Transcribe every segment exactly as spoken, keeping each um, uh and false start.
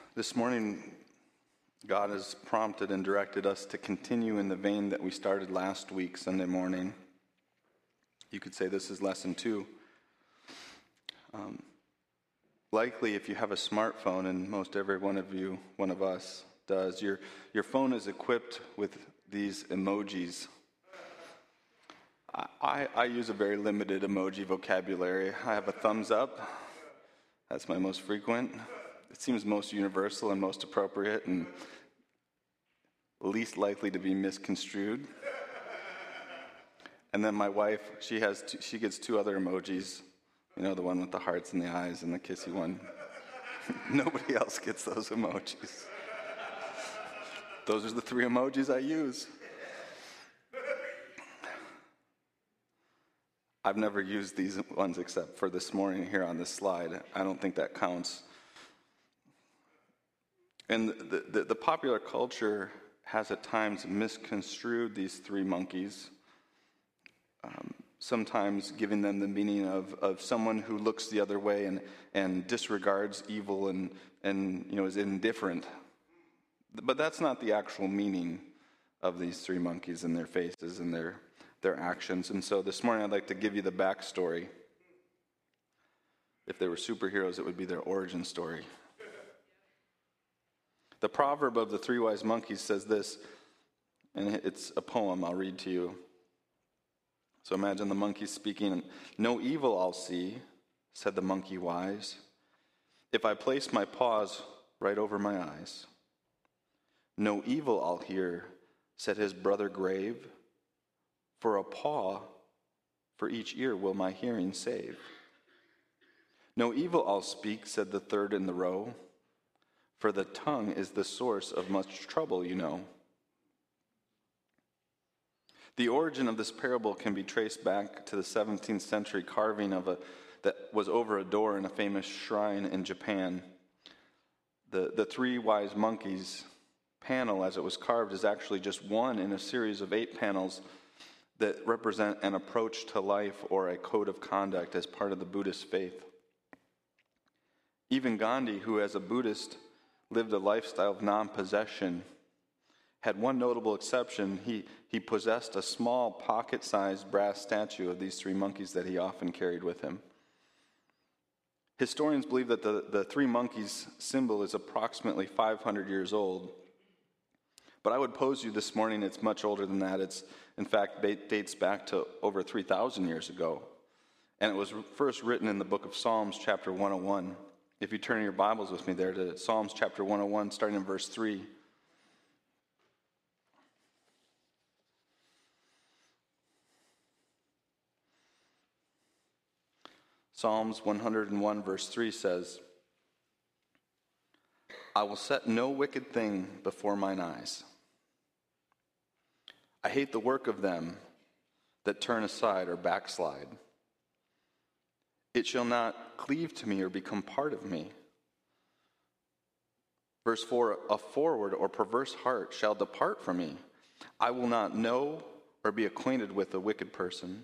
This morning, God has prompted and directed us to continue in the vein that we started last week, Sunday morning. You could say this is lesson two. Um, likely, if you have a smartphone, and most every one of you, one of us, does, your, your phone is equipped with these emojis. I, I, I use a very limited emoji vocabulary. I have a thumbs up. That's my most frequent. It seems most universal and most appropriate and least likely to be misconstrued. And then my wife, she has two, she gets two other emojis. You know, the one with the hearts and the eyes and the kissy one. Nobody else gets those emojis. Those are the three emojis I use. I've never used these ones except for this morning here on this slide. I don't think that counts. And the, the, the popular culture has at times misconstrued these three monkeys, um, sometimes giving them the meaning of, of someone who looks the other way and, and disregards evil and, and you know is indifferent. But that's not the actual meaning of these three monkeys and their faces and their, their actions. And so this morning I'd like to give you the backstory. If they were superheroes, it would be their origin story. The proverb of the three wise monkeys says this, and it's a poem I'll read to you. So imagine the monkeys speaking, "No evil I'll see," said the monkey wise, "if I place my paws right over my eyes. No evil I'll hear," said his brother grave, "for a paw for each ear will my hearing save. No evil I'll speak," said the third in the row, "for the tongue is the source of much trouble, you know." The origin of this parable can be traced back to the seventeenth century carving of a that was over a door in a famous shrine in Japan. The, the three wise monkeys panel, as it was carved, is actually just one in a series of eight panels that represent an approach to life or a code of conduct as part of the Buddhist faith. Even Gandhi, who as a Buddhist lived a lifestyle of non-possession, had one notable exception. He, he possessed a small pocket-sized brass statue of these three monkeys that he often carried with him. Historians believe that the, the three monkeys symbol is approximately five hundred years old. But I would pose you this morning it's much older than that. It's, in fact, dates back to over three thousand years ago. And it was first written in the book of Psalms, chapter one oh one. If you turn your Bibles with me there to Psalms chapter one oh one, starting in verse three. Psalms one oh one verse three says, "I will set no wicked thing before mine eyes. I hate the work of them that turn aside or backslide. It shall not cleave to me or become part of me." Verse four, "A forward or perverse heart shall depart from me. I will not know or be acquainted with a wicked person."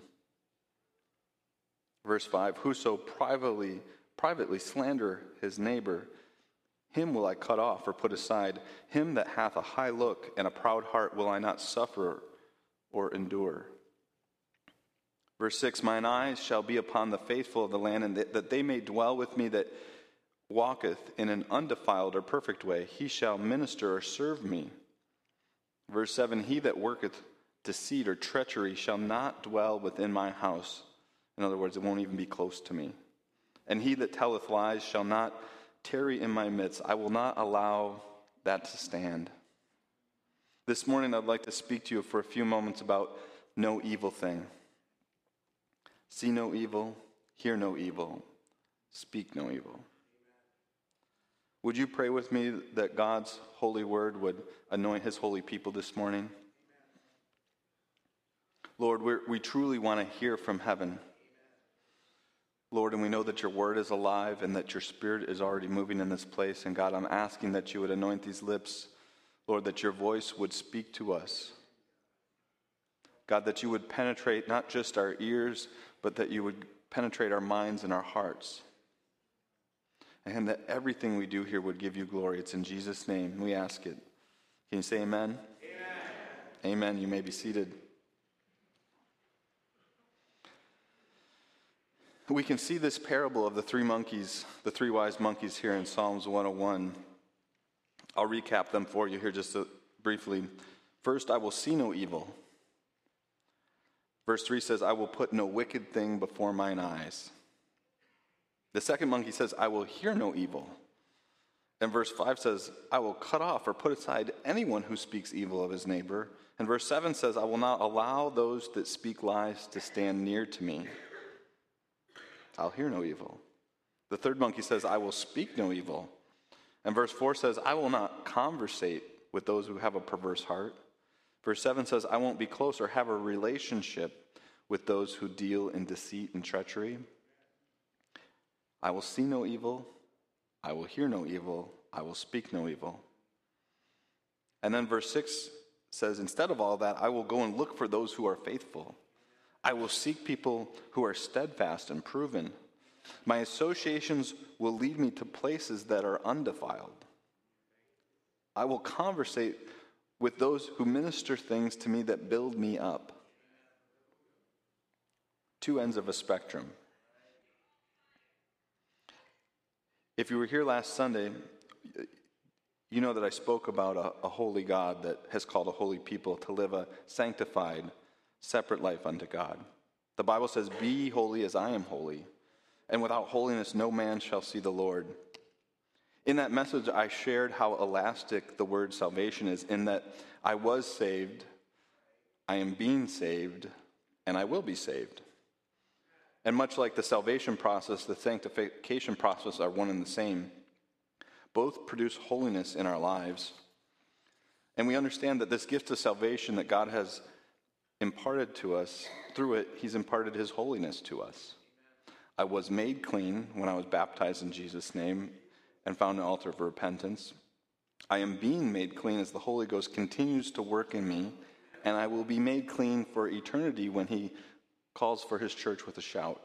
Verse five, "Whoso privately, privately slander his neighbor, him will I cut off or put aside. Him that hath a high look and a proud heart will I not suffer or endure." Verse six, "Mine eyes shall be upon the faithful of the land, and that they may dwell with me that walketh in an undefiled or perfect way. He shall minister or serve me." Verse seven, "He that worketh deceit or treachery shall not dwell within my house." In other words, it won't even be close to me. "And he that telleth lies shall not tarry in my midst." I will not allow that to stand. This morning, I'd like to speak to you for a few moments about no evil thing. See no evil, hear no evil, speak no evil. Would you pray with me that God's holy word would anoint his holy people this morning? Lord, we're, we truly want to hear from heaven. Lord, and we know that your word is alive and that your spirit is already moving in this place. And God, I'm asking that you would anoint these lips, Lord, that your voice would speak to us. God, that you would penetrate not just our ears, but that you would penetrate our minds and our hearts. and that everything we do here would give you glory. It's in Jesus' name we ask it. Can you say amen? Amen. Amen. You may be seated. We can see this parable of the three monkeys, the three wise monkeys here in Psalms one oh one. I'll recap them for you here just a, briefly. First, I will see no evil. Verse three says, I will put no wicked thing before mine eyes. The second monkey says, I will hear no evil. And verse five says, I will cut off or put aside anyone who speaks evil of his neighbor. And verse seven says, I will not allow those that speak lies to stand near to me. I'll hear no evil. The third monkey says, I will speak no evil. And verse four says, I will not conversate with those who have a perverse heart. Verse seven says, I won't be close or have a relationship with those who deal in deceit and treachery. I will see no evil. I will hear no evil. I will speak no evil. And then verse six says, instead of all that, I will go and look for those who are faithful. I will seek people who are steadfast and proven. My associations will lead me to places that are undefiled. I will conversate with those who minister things to me that build me up. Two ends of a spectrum. If you were here last Sunday, you know that I spoke about a, a holy God that has called a holy people to live a sanctified, separate life unto God. The Bible says, be ye holy as I am holy, and without holiness no man shall see the Lord. In that message, I shared how elastic the word salvation is, in that I was saved, I am being saved, and I will be saved. And much like the salvation process, the sanctification process are one and the same. Both produce holiness in our lives. And we understand that this gift of salvation that God has imparted to us, through it, he's imparted his holiness to us. I was made clean when I was baptized in Jesus' name and found an altar of repentance. I am being made clean as the Holy Ghost continues to work in me, and I will be made clean for eternity when he calls for his church with a shout.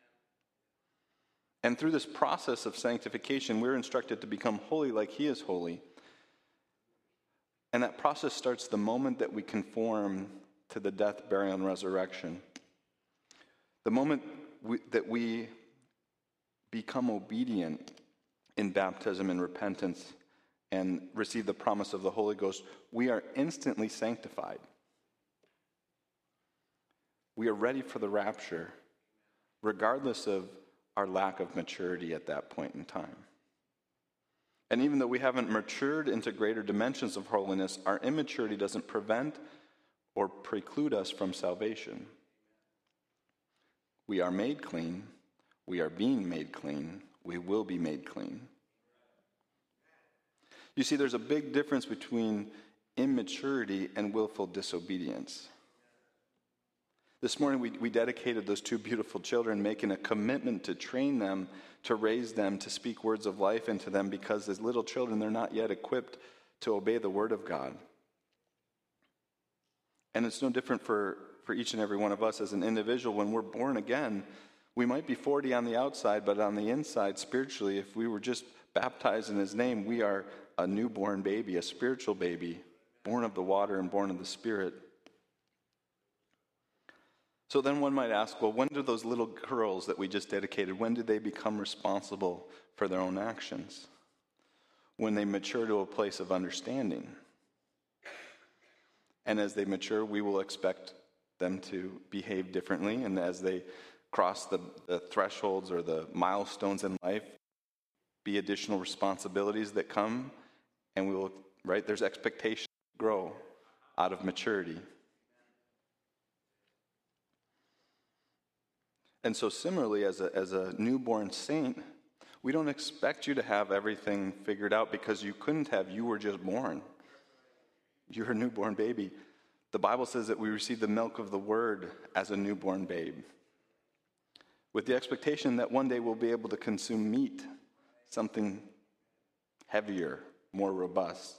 And through this process of sanctification, we're instructed to become holy like he is holy. And that process starts the moment that we conform to the death, burial, and resurrection. The moment we, that we become obedient in baptism and repentance and receive the promise of the Holy Ghost, we are instantly sanctified. We are ready for the rapture, regardless of our lack of maturity at that point in time. And even though we haven't matured into greater dimensions of holiness, our immaturity doesn't prevent or preclude us from salvation. We are made clean. We are being made clean. We will be made clean. You see, there's a big difference between immaturity and willful disobedience. This morning we, we dedicated those two beautiful children, making a commitment to train them, to raise them, to speak words of life into them, because as little children, they're not yet equipped to obey the word of God. And it's no different for, for each and every one of us as an individual. When we're born again, we might be forty on the outside, but on the inside, spiritually, if we were just baptized in his name, we are a newborn baby, a spiritual baby, born of the water and born of the Spirit. So then one might ask, well, when do those little girls that we just dedicated, when do they become responsible for their own actions? When they mature to a place of understanding. And as they mature, we will expect them to behave differently. And as they cross the, the thresholds or the milestones in life, be additional responsibilities that come. And we will, right, there's expectation to grow out of maturity. And so similarly, as a, as a newborn saint, we don't expect you to have everything figured out because you couldn't have. You were just born. You're a newborn baby. The Bible says that we receive the milk of the word as a newborn babe, with the expectation that one day we'll be able to consume meat, something heavier, more robust.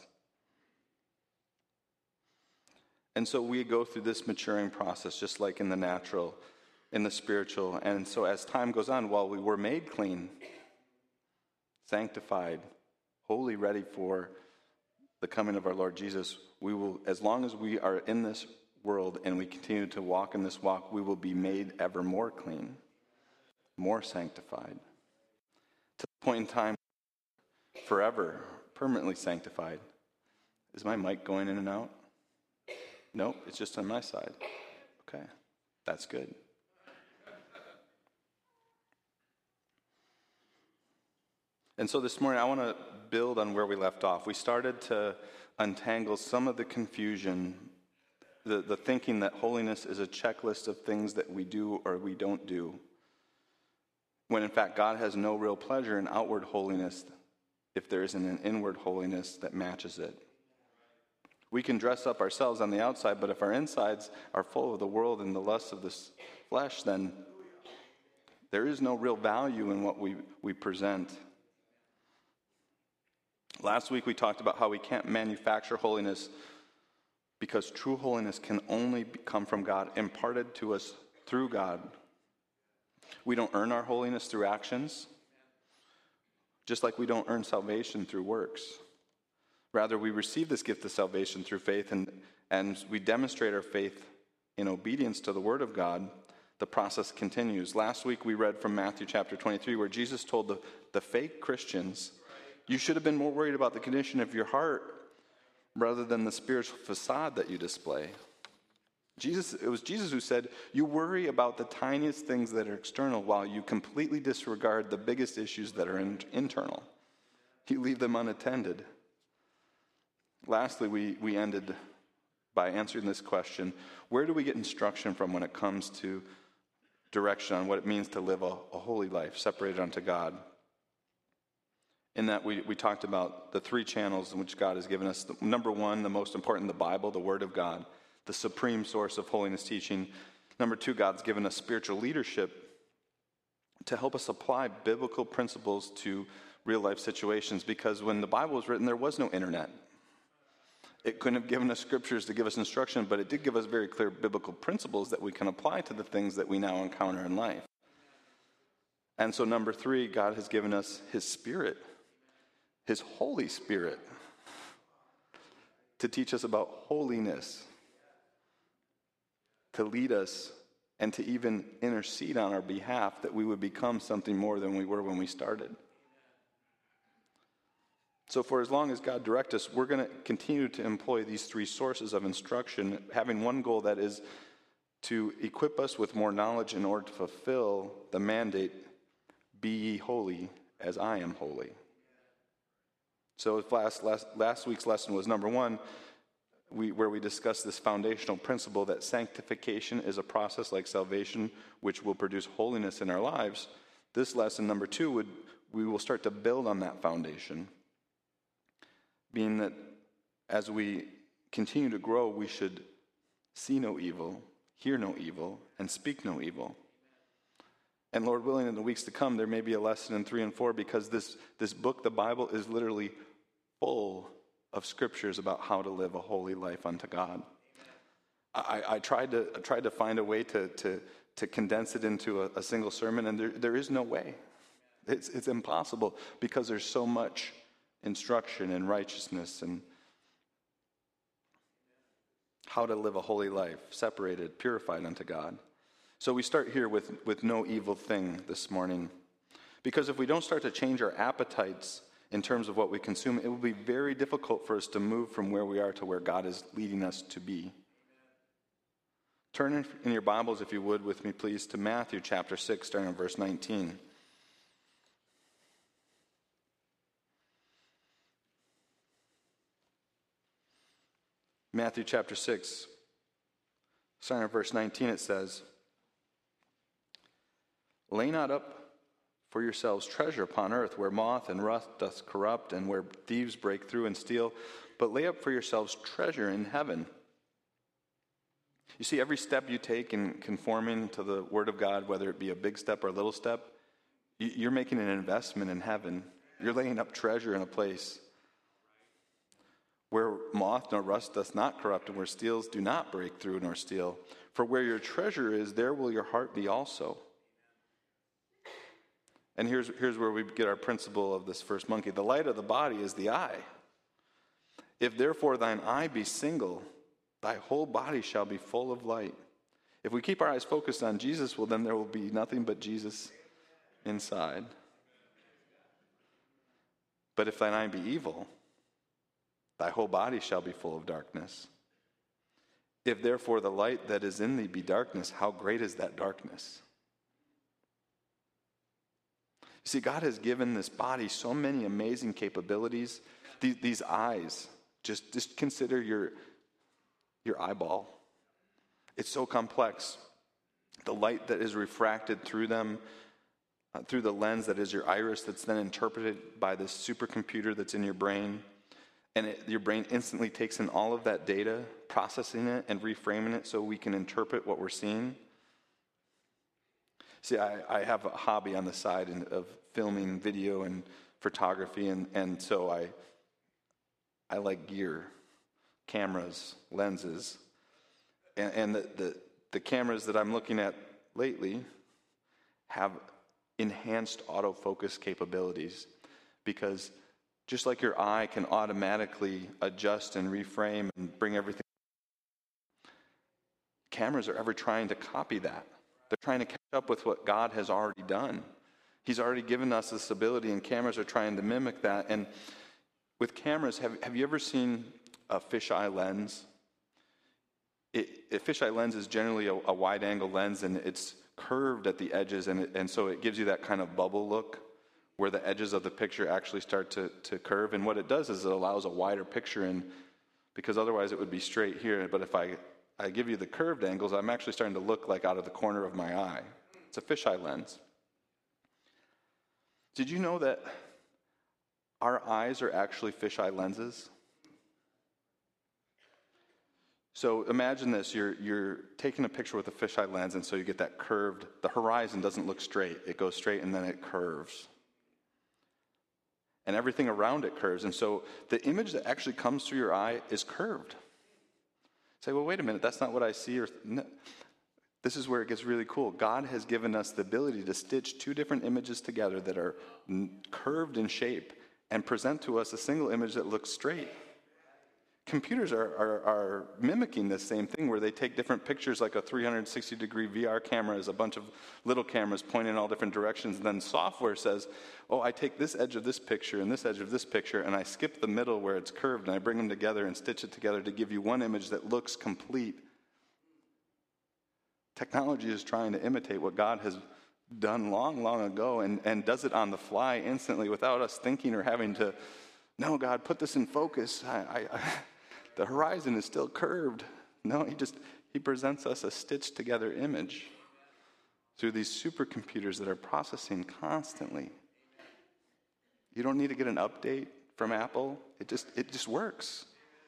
And so we go through this maturing process, just like in the natural, in the spiritual. And so as time goes on, while we were made clean, sanctified, wholly ready for the coming of our Lord Jesus, we will, as long as we are in this world and we continue to walk in this walk, we will be made ever more clean, more sanctified, to the point in time, forever, permanently sanctified. Is my mic going in and out? Nope, it's just on my side. Okay, that's good. And so this morning, I want to build on where we left off. We started to untangle some of the confusion, the, the thinking that holiness is a checklist of things that we do or we don't do, when in fact God has no real pleasure in outward holiness if there isn't an inward holiness that matches it. We can dress up ourselves on the outside, but if our insides are full of the world and the lusts of this flesh, then there is no real value in what we, we present. Last week we talked about how we can't manufacture holiness because true holiness can only come from God, imparted to us through God. We don't earn our holiness through actions, just like we don't earn salvation through works. Rather, we receive this gift of salvation through faith, and, and we demonstrate our faith in obedience to the Word of God. The process continues. Last week we read from Matthew chapter twenty-three, where Jesus told the, the fake Christians, you should have been more worried about the condition of your heart rather than the spiritual facade that you display. Jesus, it was Jesus who said, you worry about the tiniest things that are external while you completely disregard the biggest issues that are in, internal. You leave them unattended. Lastly, we, we ended by answering this question, where do we get instruction from when it comes to direction on what it means to live a, a holy life, separated unto God? In that we, we talked about the three channels in which God has given us. Number one, the most important, the Bible, the Word of God, the supreme source of holiness teaching. Number two, God's given us spiritual leadership to help us apply biblical principles to real life situations, because when the Bible was written, there was no internet. It couldn't have given us scriptures to give us instruction, but it did give us very clear biblical principles that we can apply to the things that we now encounter in life. And so number three, God has given us His Spirit, His Holy Spirit, to teach us about holiness, to lead us, and to even intercede on our behalf that we would become something more than we were when we started. So for as long as God directs us, we're going to continue to employ these three sources of instruction, having one goal, that is to equip us with more knowledge in order to fulfill the mandate, be ye holy as I am holy. So if last, last, last week's lesson was number one, we, where we discussed this foundational principle that sanctification is a process like salvation, which will produce holiness in our lives. This lesson, number two, would we will start to build on that foundation, being that as we continue to grow, we should see no evil, hear no evil, and speak no evil. And Lord willing, in the weeks to come, there may be a lesson in three and four, because this, this book, the Bible, is literally full of scriptures about how to live a holy life unto God. I, I tried to I tried to find a way to to, to condense it into a, a single sermon, and there, there is no way. It's, it's impossible, because there's so much instruction and righteousness and how to live a holy life, separated, purified unto God. So we start here with, with no evil thing this morning. Because if we don't start to change our appetites in terms of what we consume, it will be very difficult for us to move from where we are to where God is leading us to be. Turn in, in your Bibles, if you would, with me, please, to Matthew chapter six, starting in verse nineteen. Matthew chapter six, starting in verse nineteen, it says, lay not up for yourselves treasure upon earth, where moth and rust doth corrupt, and where thieves break through and steal, but lay up for yourselves treasure in heaven. You see, every step you take in conforming to the Word of God, whether it be a big step or a little step, you're making an investment in heaven. You're laying up treasure in a place where moth nor rust doth not corrupt, and where steals do not break through nor steal. For where your treasure is, there will your heart be also. And here's, here's where we get our principle of this first monkey. The light of the body is the eye. If therefore thine eye be single, thy whole body shall be full of light. If we keep our eyes focused on Jesus, well, then there will be nothing but Jesus inside. But if thine eye be evil, thy whole body shall be full of darkness. If therefore the light that is in thee be darkness, how great is that darkness? You see, God has given this body so many amazing capabilities. These, these eyes, just, just consider your, your eyeball. It's so complex. The light that is refracted through them, uh, through the lens that is your iris, that's then interpreted by this supercomputer that's in your brain. And it, your brain instantly takes in all of that data, processing it and reframing it so we can interpret what we're seeing. See, I, I have a hobby on the side in, of filming video and photography, and, and so I I like gear, cameras, lenses. And, and the, the, the cameras that I'm looking at lately have enhanced autofocus capabilities, because just like your eye can automatically adjust and reframe and bring everything, cameras are ever trying to copy that. They're trying to catch up with what God has already done. He's already given us this ability, and cameras are trying to mimic that. And with cameras, have, have you ever seen a fisheye lens? It, a fisheye lens is generally a, a wide-angle lens, and it's curved at the edges, and, it, and so it gives you that kind of bubble look where the edges of the picture actually start to, to curve. And what it does is it allows a wider picture in, because otherwise it would be straight here. But if I I give you the curved angles, I'm actually starting to look like out of the corner of my eye. It's a fisheye lens. Did you know that our eyes are actually fisheye lenses? So imagine this, you're, you're taking a picture with a fisheye lens, and so you get that curved, the horizon doesn't look straight. It goes straight and then it curves. And everything around it curves. And so the image that actually comes through your eye is curved. Say, well, wait a minute, that's not what I see. Or no. This is where it gets really cool. God has given us the ability to stitch two different images together that are n- curved in shape and present to us a single image that looks straight. Computers are, are, are mimicking this same thing, where they take different pictures, like a three hundred sixty degree V R camera is a bunch of little cameras pointing in all different directions. And then software says, oh, I take this edge of this picture and this edge of this picture, and I skip the middle where it's curved, and I bring them together and stitch it together to give you one image that looks complete. Technology is trying to imitate what God has done long, long ago, and, and does it on the fly instantly without us thinking or having to, no, God, put this in focus. I, I, I, the horizon is still curved. No, he just, he presents us a stitched together image through these supercomputers that are processing constantly. You don't need to get an update from Apple. It just, it just works.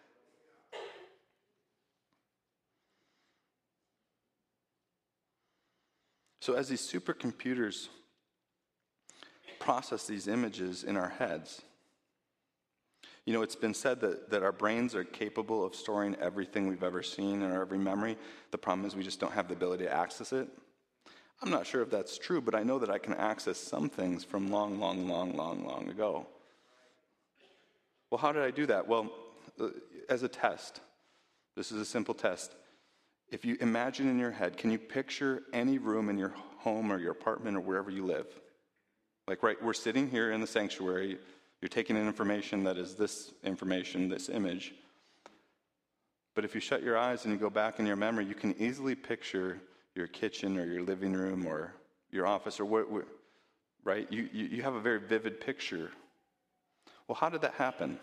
So as these supercomputers process these images in our heads, you know, it's been said that, that our brains are capable of storing everything we've ever seen in our every memory. The problem is we just don't have the ability to access it. I'm not sure if that's true, but I know that I can access some things from long, long, long, long, long ago. Well, how did I do that? Well, uh, as a test, this is a simple test. If you imagine in your head, can you picture any room in your home or your apartment or wherever you live? Like, right, we're sitting here in the sanctuary. You're taking in information that is this information, this image. But if you shut your eyes and you go back in your memory, you can easily picture your kitchen or your living room or your office or where, where right? You, you, you have a very vivid picture. Well, how did that happen?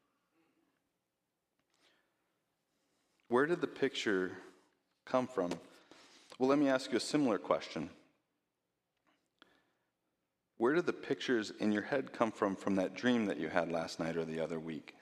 Where did the picture come from? Well, let me ask you a similar question. Where did the pictures in your head come from from that dream that you had last night or the other week?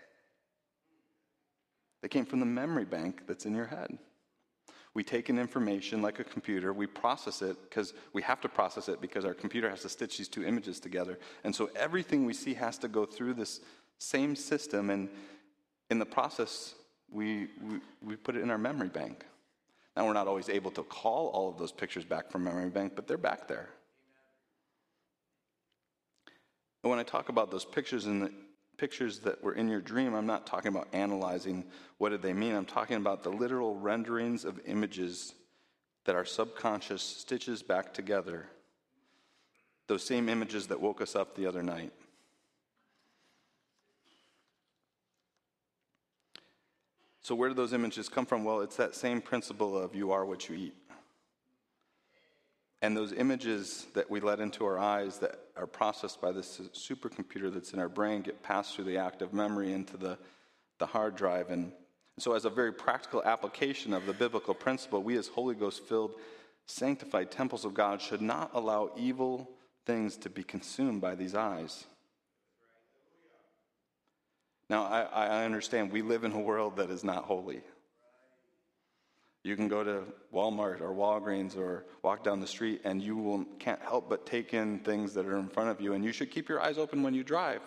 They came from the memory bank that's in your head. We take in information like a computer, we process it because we have to process it because our computer has to stitch these two images together. And so everything we see has to go through this same system, and in the process, we, we, we put it in our memory bank. Now, we're not always able to call all of those pictures back from memory bank, but they're back there. And when I talk about those pictures in the pictures that were in your dream, I'm not talking about analyzing what did they mean. I'm talking about the literal renderings of images that our subconscious stitches back together. Those same images that woke us up the other night. So where do those images come from? Well, it's that same principle of you are what you eat. And those images that we let into our eyes that are processed by this supercomputer that's in our brain get passed through the active memory into the, the hard drive. And so as a very practical application of the biblical principle, we as Holy Ghost-filled, sanctified temples of God should not allow evil things to be consumed by these eyes. Now, I, I understand we live in a world that is not holy. You can go to Walmart or Walgreens or walk down the street and you will, can't help but take in things that are in front of you, and you should keep your eyes open when you drive.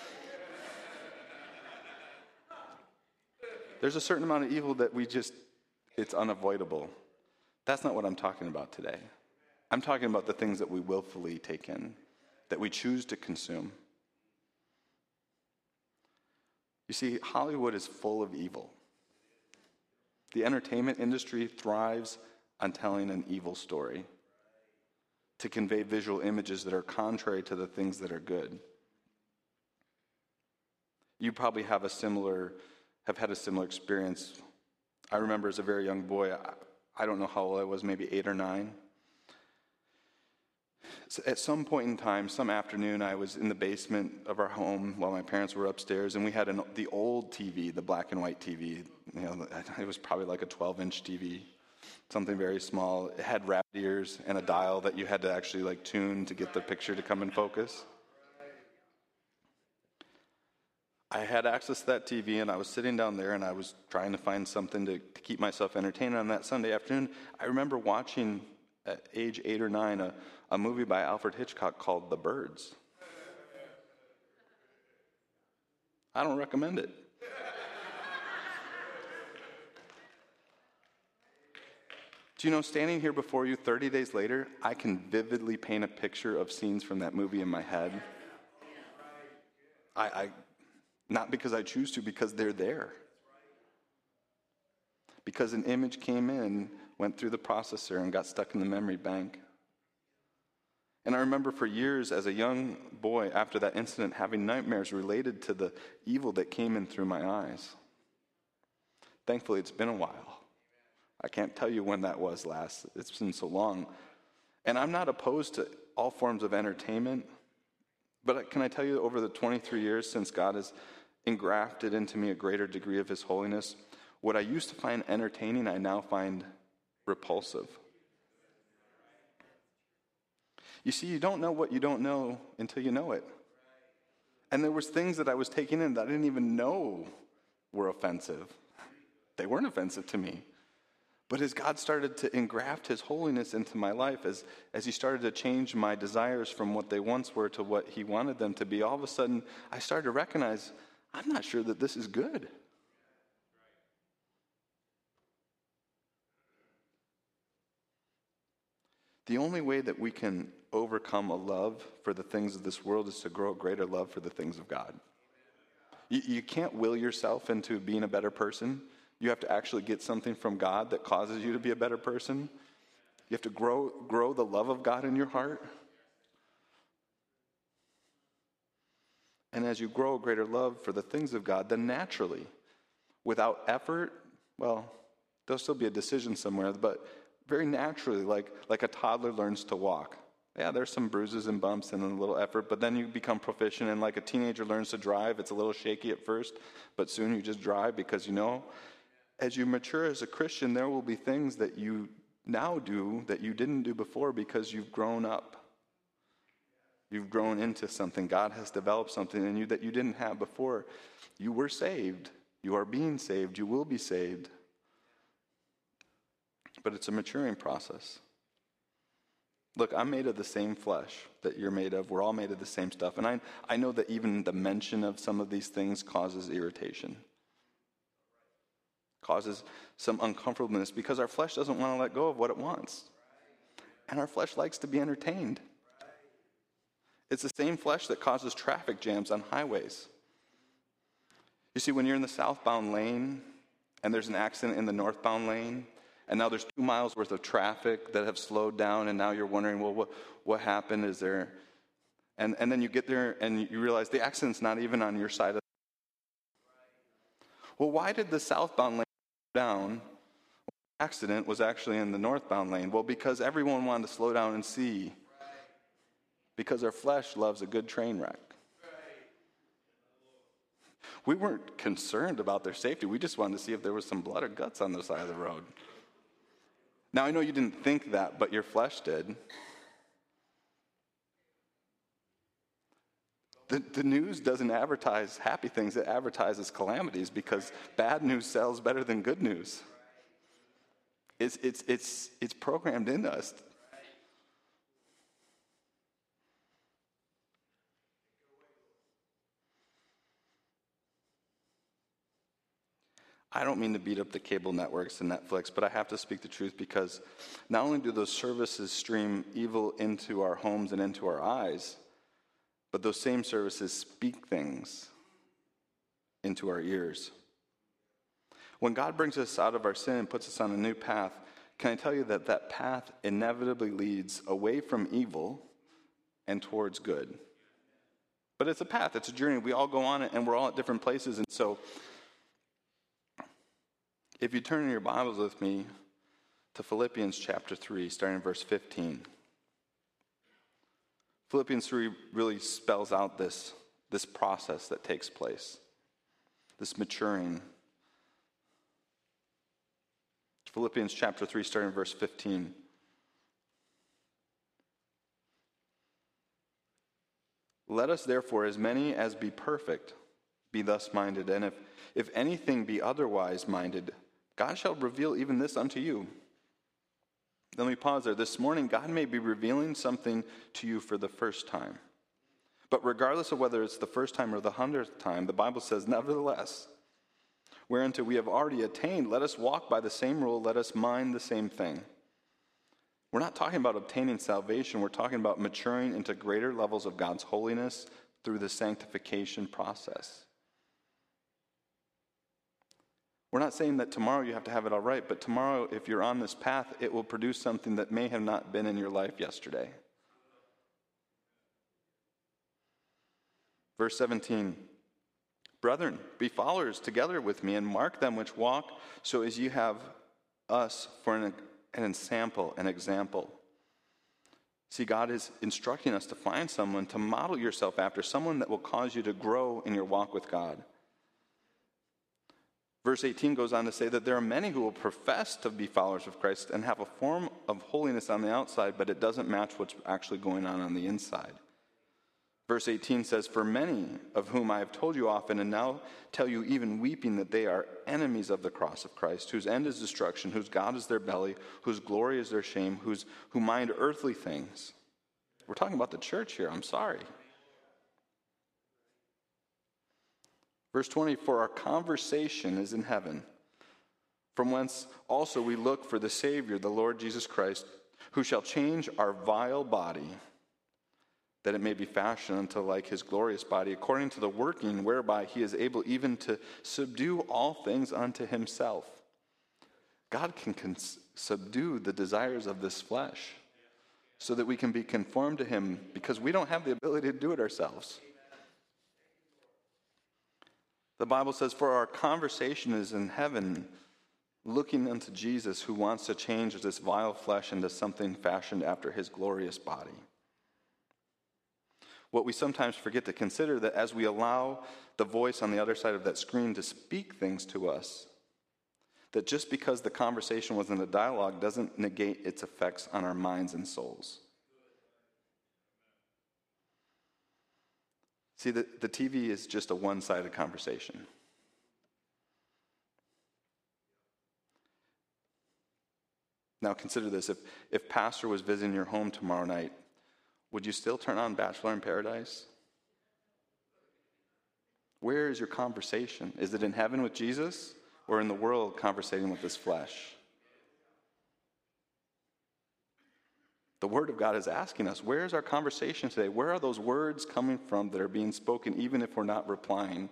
There's a certain amount of evil that we just, it's unavoidable. That's not what I'm talking about today. I'm talking about the things that we willfully take in, that we choose to consume. You see, Hollywood is full of evil. The entertainment industry thrives on telling an evil story to convey visual images that are contrary to the things that are good. You probably have a similar, have had a similar experience. I remember as a very young boy, I, I don't know how old I was, maybe eight or nine. So at some point in time, some afternoon, I was in the basement of our home while my parents were upstairs, and we had an, the old T V, the black and white T V. You know, it was probably like a twelve-inch T V, something very small. It had rabbit ears and a dial that you had to actually like tune to get the picture to come in focus. I had access to that T V, and I was sitting down there, and I was trying to find something to, to keep myself entertained on that Sunday afternoon. I remember watching, at age eight or nine, a, a movie by Alfred Hitchcock called The Birds. I don't recommend it. Do you know, standing here before you thirty days later, I can vividly paint a picture of scenes from that movie in my head. I, I not because I choose to, because they're there. Because an image came in, went through the processor, and got stuck in the memory bank. And I remember for years as a young boy after that incident having nightmares related to the evil that came in through my eyes. Thankfully, it's been a while. I can't tell you when that was last. It's been so long. And I'm not opposed to all forms of entertainment, but can I tell you, over the twenty-three years since God has engrafted into me a greater degree of His holiness, what I used to find entertaining, I now find repulsive. You see, you don't know what you don't know until you know it. And there was things that I was taking in that I didn't even know were offensive. They weren't offensive to me. But as God started to engraft His holiness into my life, as, as He started to change my desires from what they once were to what He wanted them to be, all of a sudden I started to recognize, I'm not sure that this is good. The only way that we can overcome a love for the things of this world is to grow a greater love for the things of God. You, you can't will yourself into being a better person. You have to actually get something from God that causes you to be a better person. You have to grow, grow the love of God in your heart. And as you grow a greater love for the things of God, then naturally, without effort, well, there'll still be a decision somewhere, but very naturally, like, like a toddler learns to walk. Yeah, there's some bruises and bumps and a little effort, but then you become proficient, and like a teenager learns to drive, it's a little shaky at first, but soon you just drive because you know. As you mature as a Christian, there will be things that you now do that you didn't do before because you've grown up. You've grown into something. God has developed something in you that you didn't have before. You were saved. You are being saved. You will be saved. But it's a maturing process. Look, I'm made of the same flesh that you're made of. We're all made of the same stuff. And I, I know that even the mention of some of these things causes irritation. Causes some uncomfortableness because our flesh doesn't want to let go of what it wants. And our flesh likes to be entertained. It's the same flesh that causes traffic jams on highways. You see, when you're in the southbound lane and there's an accident in the northbound lane, and now there's two miles worth of traffic that have slowed down, and now you're wondering, well, what, what happened? Is there... And, and then you get there and you realize the accident's not even on your side of the... Well, why did the southbound lane slow down? The accident was actually in the northbound lane. Well, because everyone wanted to slow down and see. Because our flesh loves a good train wreck. We weren't concerned about their safety. We just wanted to see if there was some blood or guts on the side of the road. Now, I know you didn't think that, but your flesh did. The, the news doesn't advertise happy things. It advertises calamities because bad news sells better than good news. It's, it's, it's, it's programmed in us. I don't mean to beat up the cable networks and Netflix, but I have to speak the truth because not only do those services stream evil into our homes and into our eyes, but those same services speak things into our ears. When God brings us out of our sin and puts us on a new path, can I tell you that that path inevitably leads away from evil and towards good? But it's a path, it's a journey. We all go on it, and we're all at different places. And so, if you turn in your Bibles with me to Philippians chapter three, starting in verse fifteen. Philippians three really spells out this, this process that takes place, this maturing. Philippians chapter three, starting in verse fifteen. Let us therefore, as many as be perfect, be thus minded, and if, if anything be otherwise minded, God shall reveal even this unto you. Let me pause there. This morning, God may be revealing something to you for the first time. But regardless of whether it's the first time or the hundredth time, the Bible says, nevertheless, whereunto we have already attained, let us walk by the same rule, let us mind the same thing. We're not talking about obtaining salvation. We're talking about maturing into greater levels of God's holiness through the sanctification process. We're not saying that tomorrow you have to have it all right, but tomorrow, if you're on this path, it will produce something that may have not been in your life yesterday. Verse seventeen, brethren, be followers together with me, and mark them which walk, so as you have us for an, an ensample, an example. See, God is instructing us to find someone to model yourself after, someone that will cause you to grow in your walk with God. Verse eighteen goes on to say that there are many who will profess to be followers of Christ and have a form of holiness on the outside, but it doesn't match what's actually going on on the inside. Verse eighteen says, for many of whom I have told you often and now tell you even weeping that they are enemies of the cross of Christ, whose end is destruction, whose God is their belly, whose glory is their shame, whose, who mind earthly things. We're talking about the church here, I'm sorry. Verse twenty, for our conversation is in heaven, from whence also we look for the Savior, the Lord Jesus Christ, who shall change our vile body, that it may be fashioned unto like his glorious body, according to the working whereby he is able even to subdue all things unto himself. God can cons- subdue the desires of this flesh so that we can be conformed to him, because we don't have the ability to do it ourselves. The Bible says, for our conversation is in heaven, looking unto Jesus, who wants to change this vile flesh into something fashioned after his glorious body. What we sometimes forget to consider, that as we allow the voice on the other side of that screen to speak things to us, that just because the conversation wasn't a dialogue doesn't negate its effects on our minds and souls. See, the, the T V is just a one-sided conversation. Now consider this. If, if Pastor was visiting your home tomorrow night, would you still turn on Bachelor in Paradise? Where is your conversation? Is it in heaven with Jesus, or in the world conversating with this flesh? The Word of God is asking us, where is our conversation today? Where are those words coming from that are being spoken, even if we're not replying?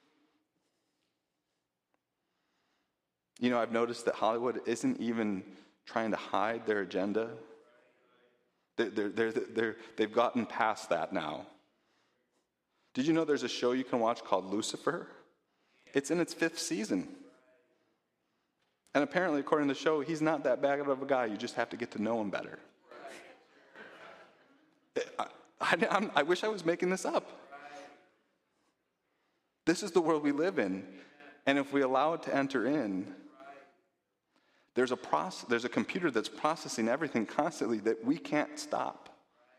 You know, I've noticed that Hollywood isn't even trying to hide their agenda. They're, they're, they're, they're, they've gotten past that now. Did you know there's a show you can watch called Lucifer? It's in its fifth season. And apparently, according to the show, he's not that bad of a guy. You just have to get to know him better. I, I, I'm, I wish I was making this up. This is the world we live in. And if we allow it to enter in, there's a process, there's a computer that's processing everything constantly that we can't stop.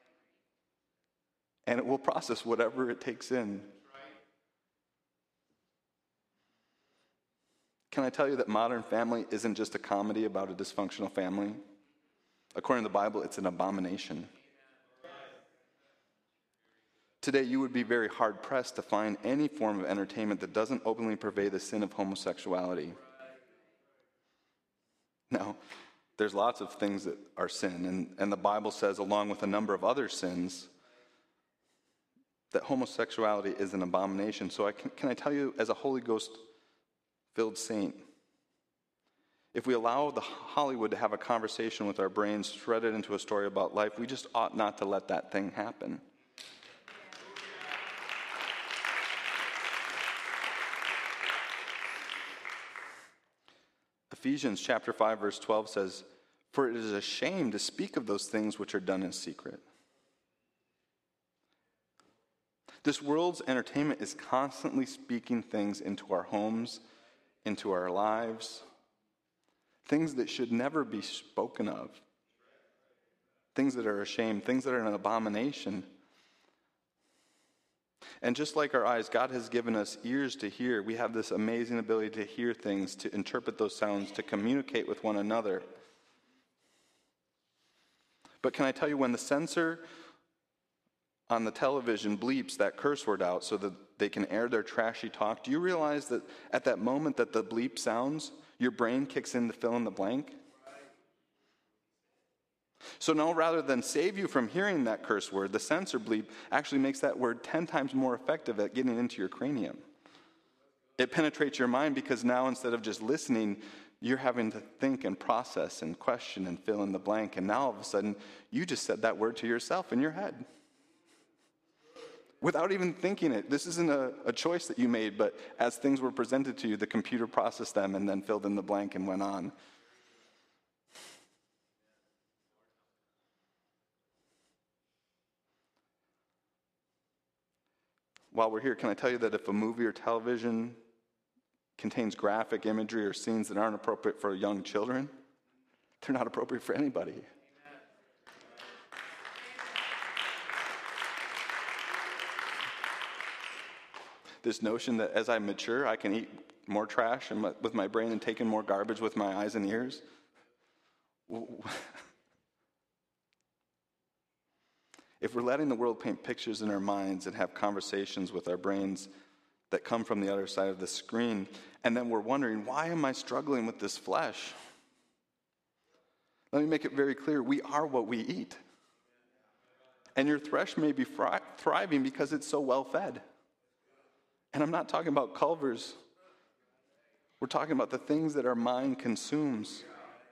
And it will process whatever it takes in. Can I tell you that Modern Family isn't just a comedy about a dysfunctional family? According to the Bible, it's an abomination. Today, you would be very hard-pressed to find any form of entertainment that doesn't openly purvey the sin of homosexuality. Now, there's lots of things that are sin, and, and the Bible says, along with a number of other sins, that homosexuality is an abomination. So I can, can I tell you, as a Holy Ghost-filled saint, if we allow the Hollywood to have a conversation with our brains threaded into a story about life, we just ought not to let that thing happen. Ephesians chapter five, verse twelve says, "For it is a shame to speak of those things which are done in secret." This world's entertainment is constantly speaking things into our homes, into our lives, things that should never be spoken of, things that are a shame, things that are an abomination. And just like our eyes, God has given us ears to hear. We have this amazing ability to hear things, to interpret those sounds, to communicate with one another. But can I tell you, when the censor on the television bleeps that curse word out so that they can air their trashy talk, do you realize that at that moment that the bleep sounds, your brain kicks in to fill in the blank? So now, rather than save you from hearing that curse word, the censor bleep actually makes that word ten times more effective at getting into your cranium. It penetrates your mind because now, instead of just listening, you're having to think and process and question and fill in the blank. And now, all of a sudden, you just said that word to yourself in your head without even thinking it. This isn't a, a choice that you made, but as things were presented to you, the computer processed them and then filled in the blank and went on. While we're here, can I tell you that if a movie or television contains graphic imagery or scenes that aren't appropriate for young children, they're not appropriate for anybody. This notion that as I mature, I can eat more trash and with my brain and take in more garbage with my eyes and ears. If we're letting the world paint pictures in our minds and have conversations with our brains that come from the other side of the screen, and then we're wondering, why am I struggling with this flesh? Let me make it very clear, we are what we eat. And your flesh may be fri- thriving because it's so well fed. And I'm not talking about Culver's. We're talking about the things that our mind consumes.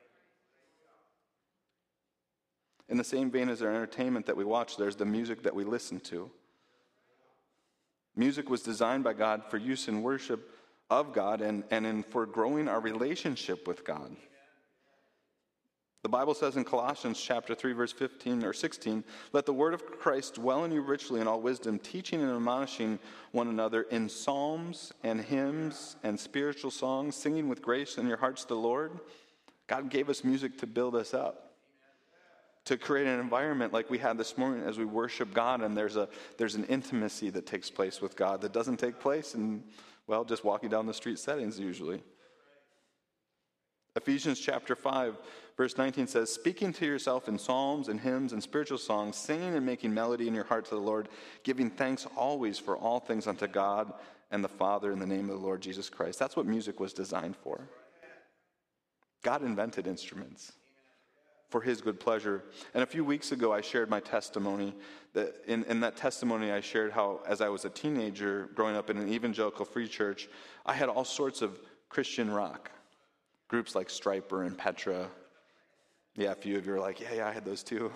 In the same vein as our entertainment that we watch, there's the music that we listen to. Music was designed by God for use in worship of God and, and in for growing our relationship with God. The Bible says in Colossians chapter three, verse fifteen or sixteen, "Let the word of Christ dwell in you richly in all wisdom, teaching and admonishing one another in psalms and hymns and spiritual songs, singing with grace in your hearts to the Lord." God gave us music to build us up, to create an environment like we had this morning as we worship God, and there's a there's an intimacy that takes place with God that doesn't take place in, well, just walking down the street settings usually. Ephesians chapter five, verse nineteen says, "Speaking to yourself in psalms and hymns and spiritual songs, singing and making melody in your heart to the Lord, giving thanks always for all things unto God and the Father in the name of the Lord Jesus Christ." That's what music was designed for. God invented instruments. for his good pleasure. And a few weeks ago, I shared my testimony. That in, in that testimony, I shared how, as I was a teenager, growing up in an evangelical free church, I had all sorts of Christian rock. Groups like Stryper and Petra. Yeah, a few of you are like, yeah, yeah, I had those too.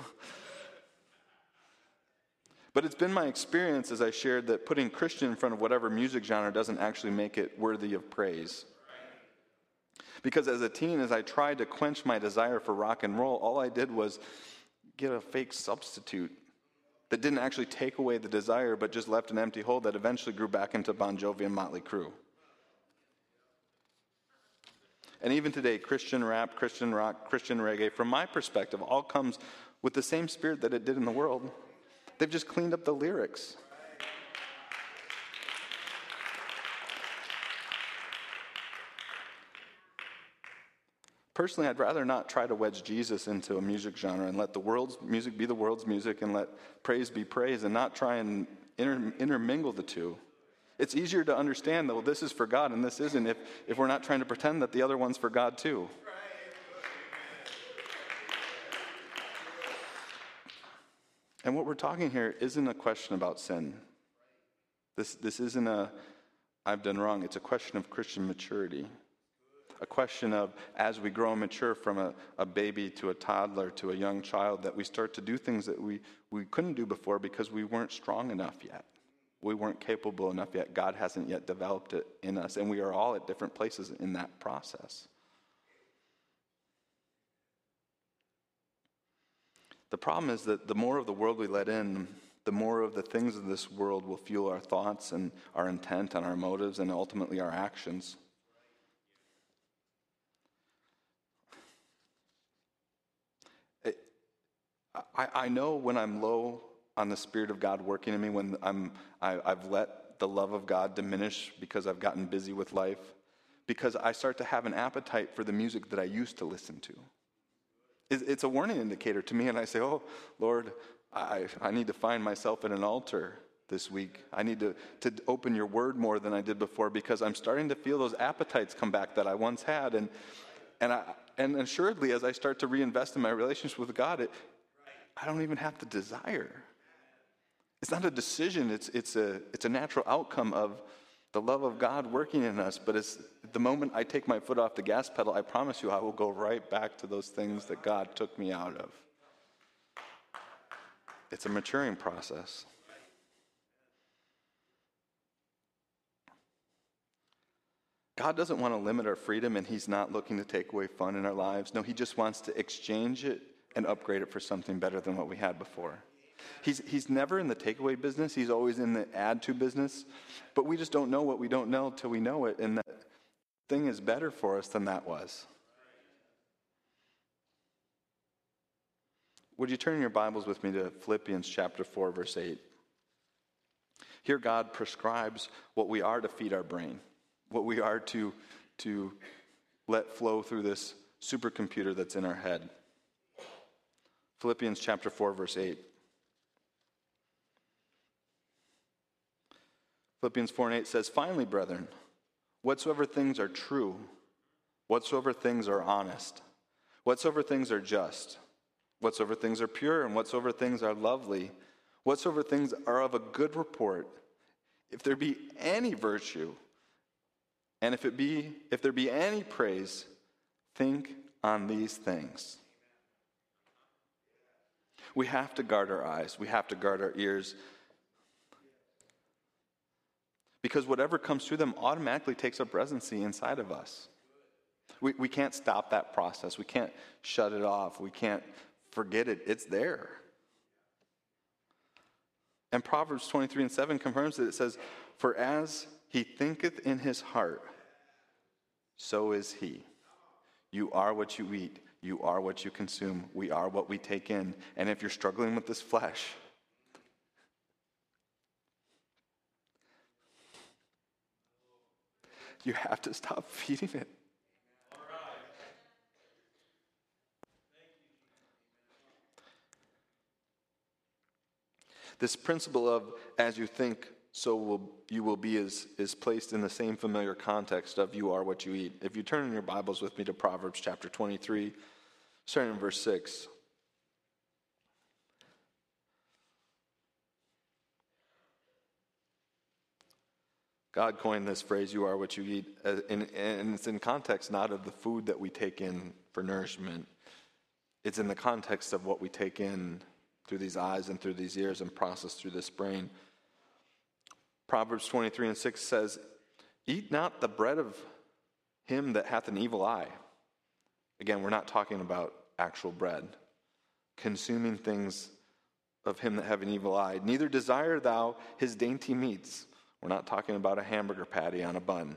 But it's been my experience, as I shared, that putting Christian in front of whatever music genre doesn't actually make it worthy of praise. Because as a teen, as I tried to quench my desire for rock and roll, all I did was get a fake substitute that didn't actually take away the desire, but just left an empty hole that eventually grew back into Bon Jovi and Motley Crue. And even today, Christian rap, Christian rock, Christian reggae, from my perspective, all comes with the same spirit that it did in the world. They've just cleaned up the lyrics. Personally, I'd rather not try to wedge Jesus into a music genre and let the world's music be the world's music and let praise be praise and not try and inter- intermingle the two. It's easier to understand that, well, this is for God and this isn't if, if we're not trying to pretend that the other one's for God too. And what we're talking here isn't a question about sin. This, this isn't a, I've done wrong. It's a question of Christian maturity. A question of, as we grow and mature from a, a baby to a toddler to a young child, that we start to do things that we, we couldn't do before because we weren't strong enough yet. We weren't capable enough yet. God hasn't yet developed it in us, and we are all at different places in that process. The problem is that the more of the world we let in, the more of the things of this world will fuel our thoughts and our intent and our motives and ultimately our actions. It, I, I know when I'm low on the Spirit of God working in me, when I'm, I, I've let the love of God diminish because I've gotten busy with life, because I start to have an appetite for the music that I used to listen to. It's a warning indicator to me, and I say, oh, Lord, I, I need to find myself at an altar this week. I need to, to open your word more than I did before because I'm starting to feel those appetites come back that I once had. And and I, and assuredly, as I start to reinvest in my relationship with God, it, I don't even have the desire. It's not a decision. It's, it's, a, it's a natural outcome of the love of God working in us, but it's the moment I take my foot off the gas pedal, I promise you I will go right back to those things that God took me out of. It's a maturing process. God doesn't want to limit our freedom, and he's not looking to take away fun in our lives. No, he just wants to exchange it and upgrade it for something better than what we had before. He's he's never in the takeaway business. He's always in the add to business. But we just don't know what we don't know till we know it. And that thing is better for us than that was. Would you turn your Bibles with me to Philippians chapter four, verse eight? Here God prescribes what we are to feed our brain. What we are to, to let flow through this supercomputer that's in our head. Philippians chapter four, verse eight. Philippians four and eight says, finally, brethren, whatsoever things are true, whatsoever things are honest, whatsoever things are just, whatsoever things are pure, and whatsoever things are lovely, whatsoever things are of a good report, if there be any virtue, and if it be if there be any praise, think on these things. We have to guard our eyes. We have to guard our ears. Because whatever comes through them automatically takes up residency inside of us. We we can't stop that process. We can't shut it off. We can't forget it. It's there. And Proverbs twenty-three and seven confirms it. It says, for as he thinketh in his heart, so is he. You are what you eat. You are what you consume. We are what we take in. And if you're struggling with this flesh, you have to stop feeding it. This principle of as you think, so will you will be is, is placed in the same familiar context of you are what you eat. If you turn in your Bibles with me to Proverbs chapter twenty-three, Starting in verse six. God coined this phrase, "You are what you eat," and it's in context not of the food that we take in for nourishment. It's in the context of what we take in through these eyes and through these ears and process through this brain. Proverbs twenty-three and six says, "Eat not the bread of him that hath an evil eye." Again, we're not talking about actual bread. Consuming things of him that have an evil eye. "Neither desire thou his dainty meats." We're not talking about a hamburger patty on a bun.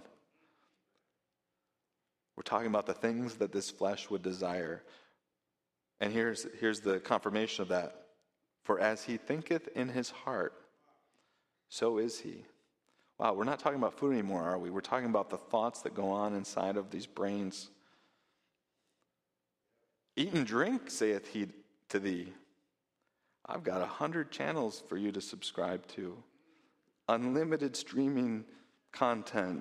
We're talking about the things that this flesh would desire. And here's, here's the confirmation of that. "For as he thinketh in his heart, so is he." Wow, we're not talking about food anymore, are we? We're talking about the thoughts that go on inside of these brains. "Eat and drink, saith he to thee." I've got a hundred channels for you to subscribe to. Unlimited streaming content.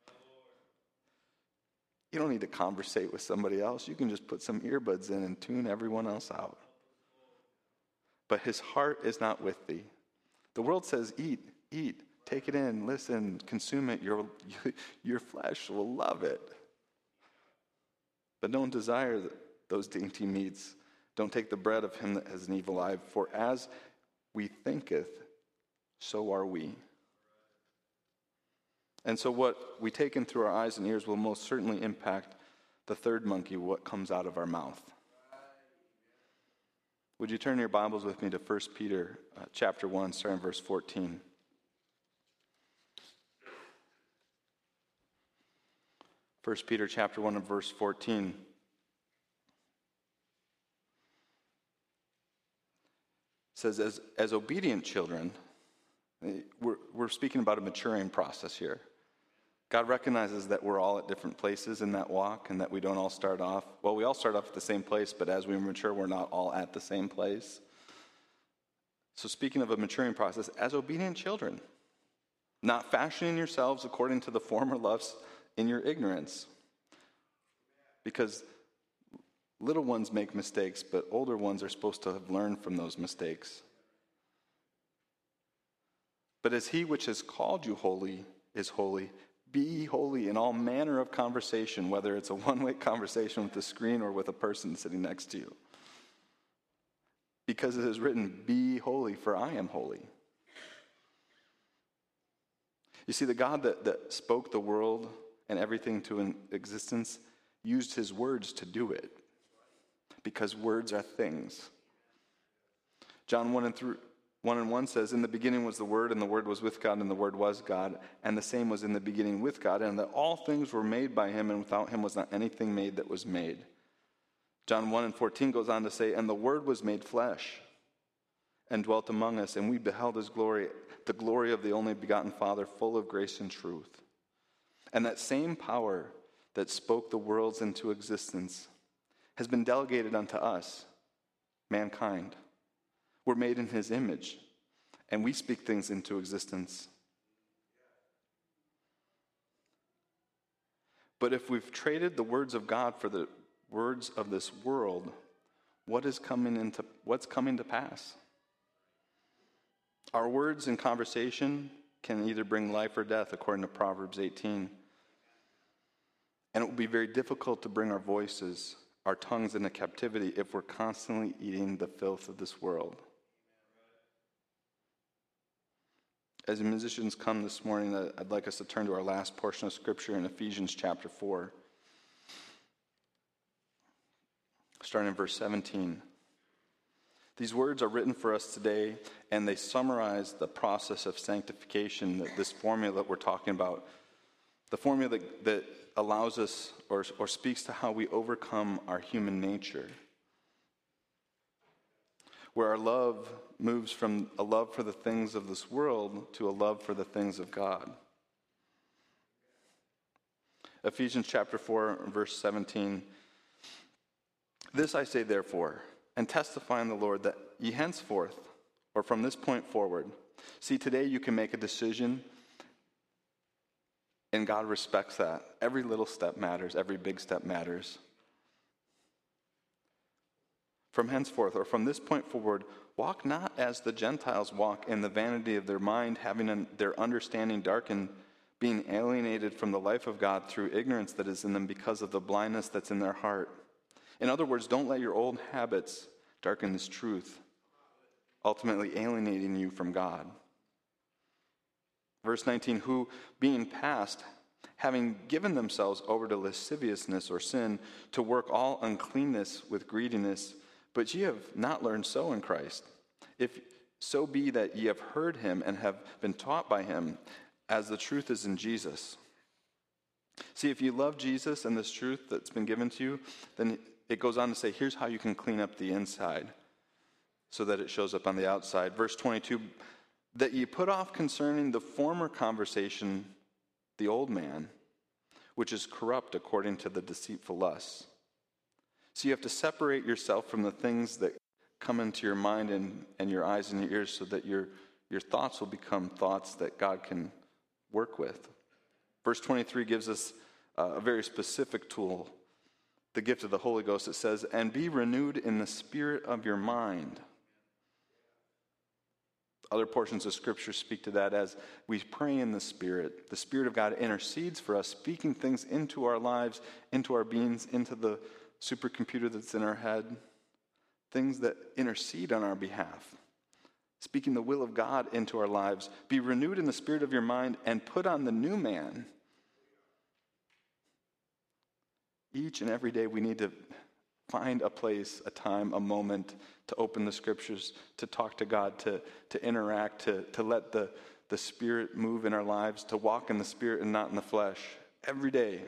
You don't need to conversate with somebody else. You can just put some earbuds in and tune everyone else out. But his heart is not with thee. The world says, eat, eat, take it in, listen, consume it. Your, your flesh will love it. But don't desire those dainty meats. Don't take the bread of him that has an evil eye. For as we thinketh, so are we. And so what we take in through our eyes and ears will most certainly impact the third monkey, what comes out of our mouth. Would you turn your Bibles with me to First Peter uh, chapter one, starting verse fourteen. First Peter chapter one and verse fourteen. It says, as, as obedient children, we're, we're speaking about a maturing process here. God recognizes that we're all at different places in that walk and that we don't all start off. Well, we all start off at the same place, but as we mature, we're not all at the same place. So speaking of a maturing process, as obedient children, not fashioning yourselves according to the former lusts in your ignorance. Because little ones make mistakes, but older ones are supposed to have learned from those mistakes. But as he which has called you holy is holy, be ye holy in all manner of conversation, whether it's a one-way conversation with the screen or with a person sitting next to you. Because it is written, be ye holy, for I am holy. You see, the God that, that spoke the world and everything to an existence used his words to do it. Because words are things. John one and three. One and one says, in the beginning was the Word, and the Word was with God, and the Word was God, and the same was in the beginning with God, and that all things were made by him, and without him was not anything made that was made. John one and fourteen goes on to say, and the Word was made flesh, and dwelt among us, and we beheld his glory, the glory of the only begotten Father, full of grace and truth. And that same power that spoke the worlds into existence has been delegated unto us, mankind. We're made in his image, and we speak things into existence. But if we've traded the words of God for the words of this world, what is coming into what's coming to pass? Our words in conversation can either bring life or death, according to Proverbs eighteen. And it will be very difficult to bring our voices, our tongues into captivity if we're constantly eating the filth of this world. As the musicians come this morning, I'd like us to turn to our last portion of Scripture in Ephesians chapter four. Starting in verse seventeen. These words are written for us today, and they summarize the process of sanctification, this formula that we're talking about. The formula that, that allows us or, or speaks to how we overcome our human nature. Where our love moves from a love for the things of this world to a love for the things of God. Ephesians chapter four, verse seventeen. This I say therefore, and testify in the Lord, that ye henceforth, or from this point forward, see, today you can make a decision, and God respects that. Every little step matters. Every big step matters. From henceforth, or from this point forward, walk not as the Gentiles walk in the vanity of their mind, having an, their understanding darkened, being alienated from the life of God through ignorance that is in them because of the blindness that's in their heart. In other words, don't let your old habits darken this truth, ultimately alienating you from God. Verse nineteen, who, being past, having given themselves over to lasciviousness or sin, to work all uncleanness with greediness, but ye have not learned so in Christ. If so be that ye have heard him and have been taught by him, as the truth is in Jesus. See, if you love Jesus and this truth that's been given to you, then it goes on to say, here's how you can clean up the inside so that it shows up on the outside. Verse twenty-two, that ye put off concerning the former conversation the old man, which is corrupt according to the deceitful lusts. So you have to separate yourself from the things that come into your mind and, and your eyes and your ears so that your, your thoughts will become thoughts that God can work with. Verse twenty-three gives us uh, a very specific tool, the gift of the Holy Ghost. It says, and be renewed in the spirit of your mind. Other portions of Scripture speak to that as we pray in the Spirit. The Spirit of God intercedes for us, speaking things into our lives, into our beings, into the supercomputer that's in our head, things that intercede on our behalf, speaking the will of God into our lives. Be renewed in the spirit of your mind and put on the new man. Each and every day we need to find a place, a time, a moment to open the Scriptures, to talk to God, to, to interact, to, to let the, the Spirit move in our lives, to walk in the Spirit and not in the flesh. Every day.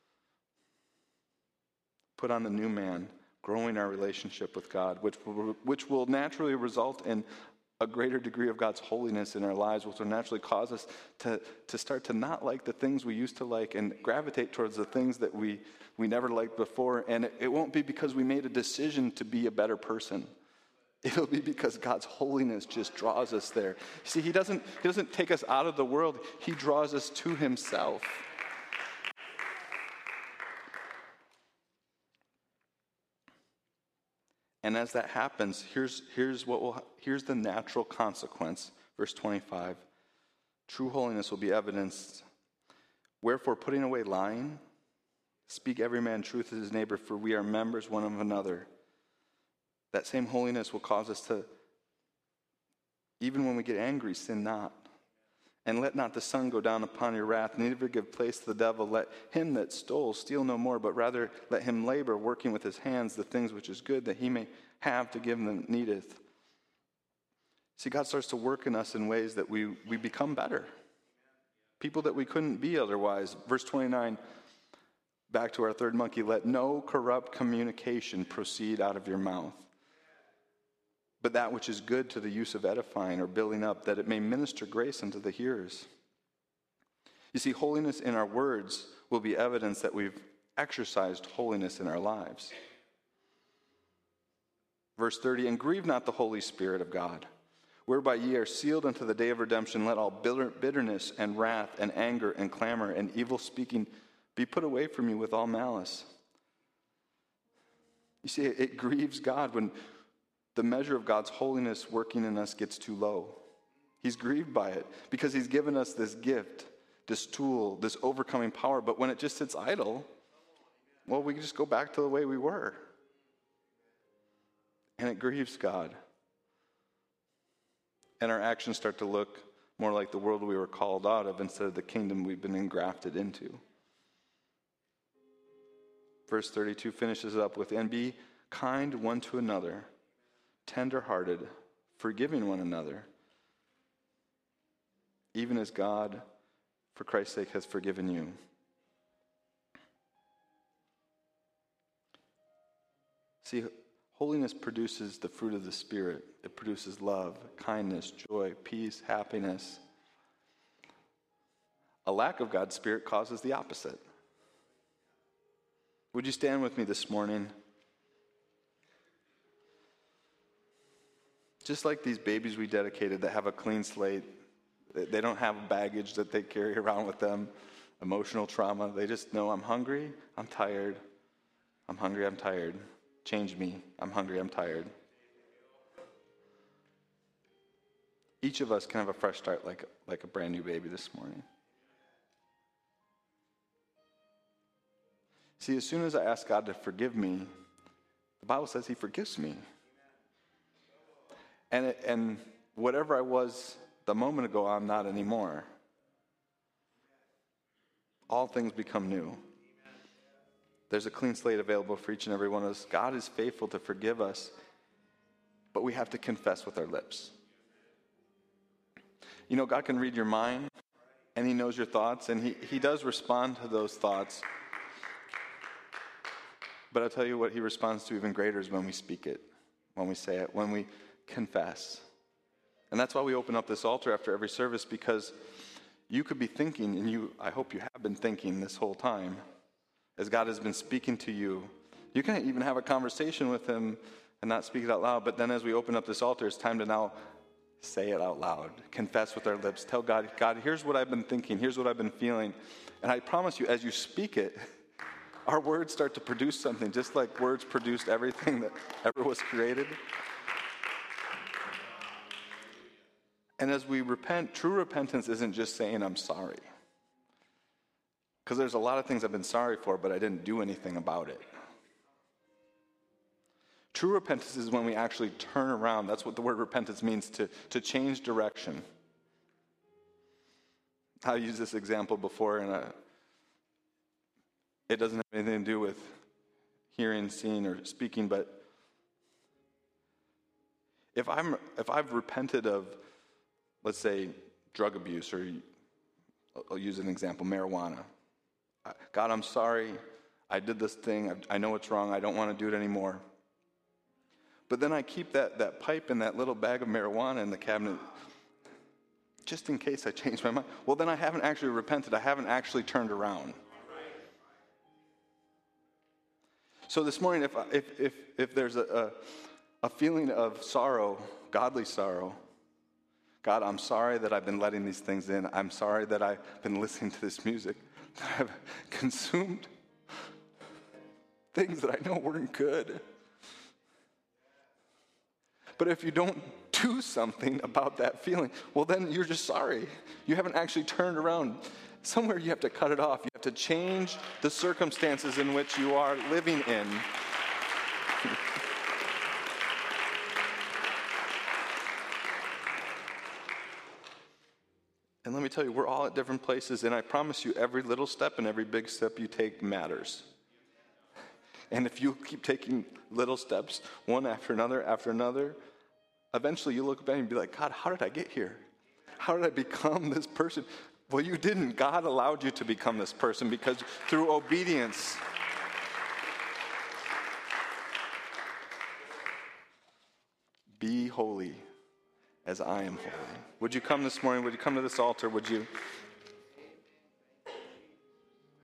Put on the new man, growing our relationship with God, which will, which will naturally result in a greater degree of God's holiness in our lives, which will naturally cause us to, to start to not like the things we used to like and gravitate towards the things that we, we never liked before. And it, it won't be because we made a decision to be a better person. It'll be because God's holiness just draws us there. See, he doesn't, he doesn't take us out of the world. He draws us to himself. And as that happens, here's, here's, what will, here's the natural consequence. Verse twenty-five. True holiness will be evidenced. Wherefore, putting away lying, speak every man truth to his neighbor, for we are members one of another. That same holiness will cause us to, even when we get angry, sin not. And let not the sun go down upon your wrath, neither give place to the devil. Let him that stole steal no more, but rather let him labor, working with his hands the things which is good, that he may have to give them that needeth. See, God starts to work in us in ways that we, we become better. People that we couldn't be otherwise. Verse twenty-nine, back to our third monkey, let no corrupt communication proceed out of your mouth, but that which is good to the use of edifying or building up, that it may minister grace unto the hearers. You see, holiness in our words will be evidence that we've exercised holiness in our lives. Verse thirty, and grieve not the Holy Spirit of God, whereby ye are sealed unto the day of redemption. Let all bitterness and wrath and anger and clamor and evil speaking be put away from you with all malice. You see, it grieves God when the measure of God's holiness working in us gets too low. He's grieved by it because he's given us this gift, this tool, this overcoming power. But when it just sits idle, well, we can just go back to the way we were. And it grieves God. And our actions start to look more like the world we were called out of instead of the kingdom we've been engrafted into. Verse thirty-two finishes it up with, and be kind one to another, tender-hearted, forgiving one another, even as God, for Christ's sake, has forgiven you. See, holiness produces the fruit of the Spirit. It produces love, kindness, joy, peace, happiness. A lack of God's Spirit causes the opposite. Would you stand with me this morning? Just like these babies we dedicated that have a clean slate, they don't have baggage that they carry around with them, emotional trauma. They just know, I'm hungry, I'm tired, I'm hungry, I'm tired. Change me. I'm hungry. I'm tired. Each of us can have a fresh start like, like a brand new baby this morning. See, as soon as I ask God to forgive me, the Bible says he forgives me. And, it, and whatever I was the moment ago, I'm not anymore. All things become new. There's a clean slate available for each and every one of us. God is faithful to forgive us, but we have to confess with our lips. You know, God can read your mind, and he knows your thoughts, and he, he does respond to those thoughts. But I'll tell you what he responds to even greater is when we speak it, when we say it, when we confess. And that's why we open up this altar after every service, because you could be thinking, and you, I hope you have been thinking this whole time, as God has been speaking to you. You can even have a conversation with him and not speak it out loud, but then as we open up this altar, it's time to now say it out loud, confess with our lips, tell God, God, here's what I've been thinking, here's what I've been feeling. And I promise you, as you speak it, our words start to produce something, just like words produced everything that ever was created. And as we repent, true repentance isn't just saying, I'm sorry. Because there's a lot of things I've been sorry for, but I didn't do anything about it. True repentance is when we actually turn around. That's what the word repentance means, to, to change direction. I used this example before, and a, it doesn't have anything to do with hearing, seeing, or speaking, but if I'm if I've repented of, let's say, drug abuse, or I'll use an example, marijuana. God, I'm sorry, I did this thing, I know it's wrong, I don't want to do it anymore. But then I keep that, that pipe and that little bag of marijuana in the cabinet just in case I change my mind. Well, then I haven't actually repented, I haven't actually turned around. So this morning, if if if, if there's a, a, a feeling of sorrow, godly sorrow, God, I'm sorry that I've been letting these things in. I'm sorry that I've been listening to this music, that I've consumed things that I know weren't good. But if you don't do something about that feeling, well, then you're just sorry. You haven't actually turned around. Somewhere you have to cut it off. You have to change the circumstances in which you are living in. And let me tell you, we're all at different places, and I promise you, every little step and every big step you take matters. And if you keep taking little steps, one after another, after another, eventually you look back and be like, God, how did I get here? How did I become this person? Well, you didn't. God allowed you to become this person because through obedience. Be holy as I am holy. Would you come this morning? Would you come to this altar? Would you